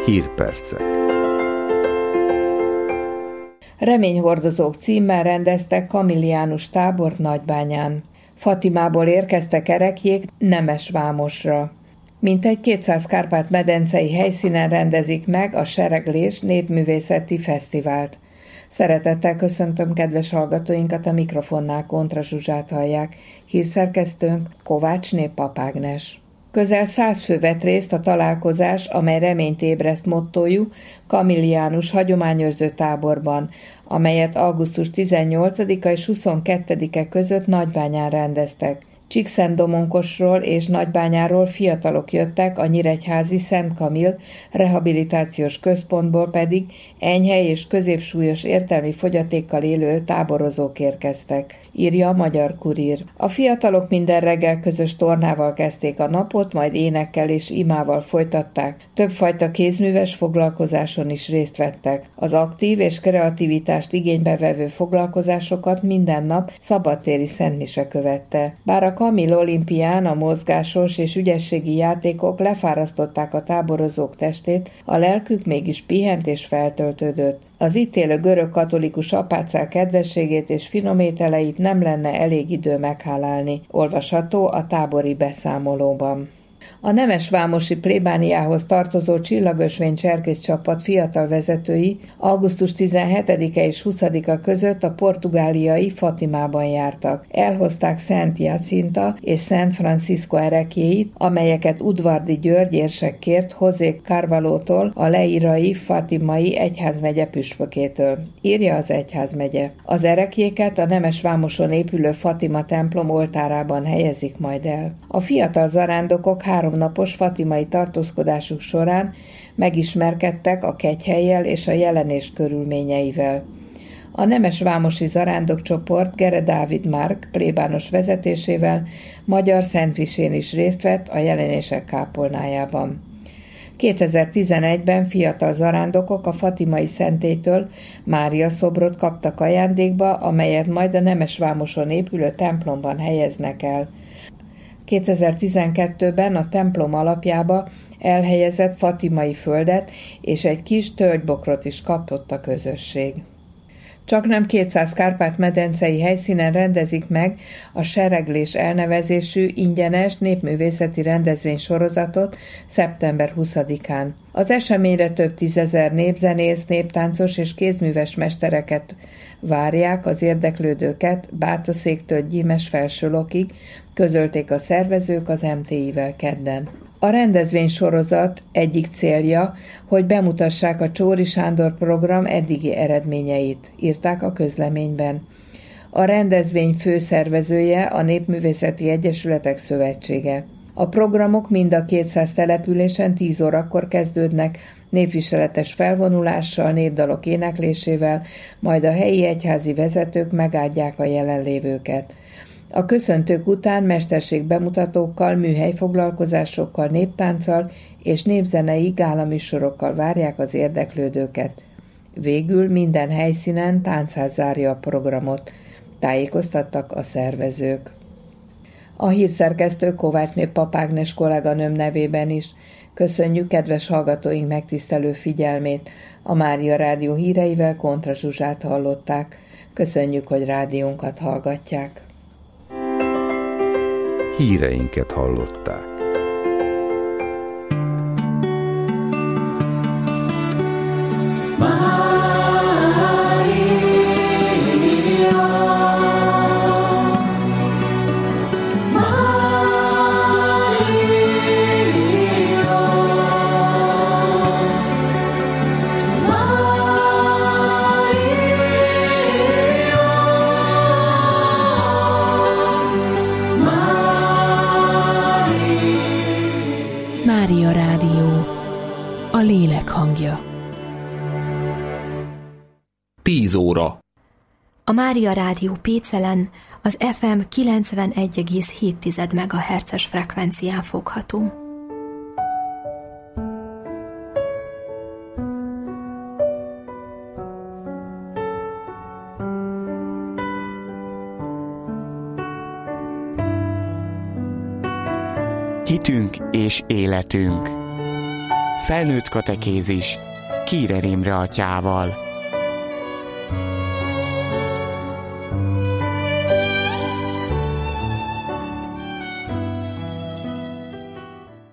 Hírpercek. Reményhordozók címmel rendeztek kamiliánus tábort Nagybányán. Fatimából érkeztek ereklyék Nemesvámosra. Mintegy 200 Kárpát-medencei helyszínen rendezik meg a Sereglés népművészeti fesztivált. Szeretettel köszöntöm kedves hallgatóinkat, a mikrofonnál Kontra Zsuzsát hallják, hírszerkesztőnk Kovácsné Pap Ágnes. Közel 100 fő vett részt a találkozás, amely reményt ébreszt mottójú kamiliánus hagyományőrző táborban, amelyet augusztus 18-a és 22-e között Nagybányán rendeztek. Csíkszentdomonkosról és Nagybányáról fiatalok jöttek, a nyíregyházi Szent Kamil rehabilitációs központból pedig enyhe és középsúlyos értelmi fogyatékkal élő táborozók érkeztek, írja a Magyar Kurír. A fiatalok minden reggel közös tornával kezdték a napot, majd énekkel és imával folytatták. Többfajta kézműves foglalkozáson is részt vettek. Az aktív és kreativitást igénybe vevő foglalkozásokat minden nap szabadtéri szentmise követte. Bár a Kamil olimpián a mozgásos és ügyességi játékok lefárasztották a táborozók testét, a lelkük mégis pihent és feltöltődött. Az itt élő görög katolikus apácák kedvességét és finom ételeit nem lenne elég idő meghálálni, olvasható a tábori beszámolóban. A nemesvámosi plébániához tartozó csillagösvény cserkész csapat fiatal vezetői augusztus 17-e és 20-a között a portugáliai Fatimában jártak. Elhozták Szent Jacinta és Szent Francisco ereklyéit, amelyeket Udvardi György érsek kért José Carvalótól, a leirai fatimai egyházmegye püspökétől, írja az egyházmegye. Az ereklyéket a Nemesvámoson épülő Fatima templom oltárában helyezik majd el. A fiatal zarándokok 3 napos fatimai tartózkodásuk során megismerkedtek a kegyhellyel és a jelenés körülményeivel. A nemesvámosi zarándokcsoport Gere Dávid Márk plébános vezetésével magyar szentmisén is részt vett a jelenések kápolnájában. 2011-ben fiatal zarándokok a fatimai szentélytől Mária szobrot kaptak ajándékba, amelyet majd a Nemesvámoson épülő templomban helyeznek el. 2012-ben a templom alapjába elhelyezett fatimai földet és egy kis tölgybokrot is kapott a közösség. Csaknem 200 Kárpát-medencei helyszínen rendezik meg a Sereglés elnevezésű ingyenes népművészeti rendezvénysorozatot szeptember 20-án. Az eseményre több tízezer népzenész, néptáncos és kézműves mestereket várják az érdeklődőket Bátaszéktől Gyímes Felsőlokig, közölték a szervezők az MTI-vel kedden. A rendezvénysorozat egyik célja, hogy bemutassák a Csóri Sándor program eddigi eredményeit, írták a közleményben. A rendezvény főszervezője a Népművészeti Egyesületek Szövetsége. A programok mind a 200 településen 10 órakor kezdődnek, népviseletes felvonulással, népdalok éneklésével, majd a helyi egyházi vezetők megáldják a jelenlévőket. A köszöntők után mesterségbemutatókkal, műhelyfoglalkozásokkal, néptánccal és népzenei gálaműsorokkal várják az érdeklődőket. Végül minden helyszínen táncház zárja a programot, tájékoztattak a szervezők. A hírszerkesztő Kovácsné Pap Ágnes kolléganőm nevében is köszönjük kedves hallgatóink megtisztelő figyelmét. A Mária Rádió híreivel Kontra Zsuzsát hallották. Köszönjük, hogy rádiónkat hallgatják. Híreinket hallották. Mária Rádió, a lélek hangja. 10 óra. A Mária Rádió Pécelen az FM 91,7 MHz-es frekvencián fogható. Hitünk és életünk. Felnőtt katekézis Kírer Imre atyával.